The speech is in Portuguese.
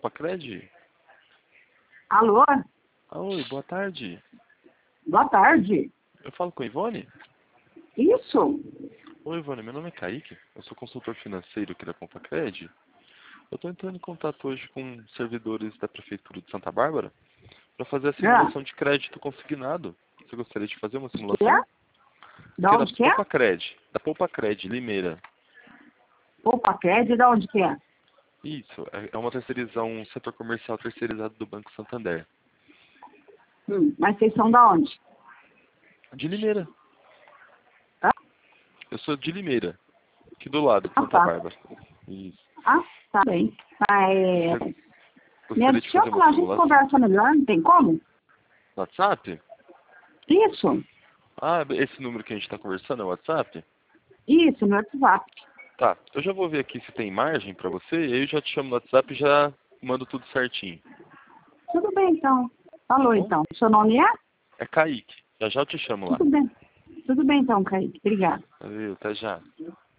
Poupa-Cred? Alô? Oi, boa tarde. Boa tarde. Eu falo com a Ivone? Isso? Oi, Ivone, meu nome é Kaique. Eu sou consultor financeiro aqui da Poupa-Cred. Eu estou entrando em contato hoje com servidores da Prefeitura de Santa Bárbara para fazer a simulação de crédito consignado. Você gostaria de fazer uma Que é? simulação? Da Aqui onde da que é? Poupa-Cred, Limeira. Poupa-Cred, da onde que é? Isso, é uma terceirização, um setor comercial terceirizado do Banco Santander. Mas vocês são da onde? De Limeira. Hã? Eu sou de Limeira, aqui do lado de Ah, Santa tá. Bárbara. Isso. Ah, tá bem. Você Me gostaria de fazer adiciona uma lá, a gente simulação? conversa melhor, não tem como? No WhatsApp? Isso, Ah, esse número que a gente está conversando é o WhatsApp? isso, no WhatsApp. Tá, eu já vou ver aqui se tem margem para você, e aí eu já te chamo no WhatsApp e já mando tudo certinho. Tudo bem, então. Falou, Tá bom? então. Seu nome é? É Kaique. Já já eu te chamo lá. Tudo bem. Tudo bem, então, Kaique. Obrigada. Valeu, até já.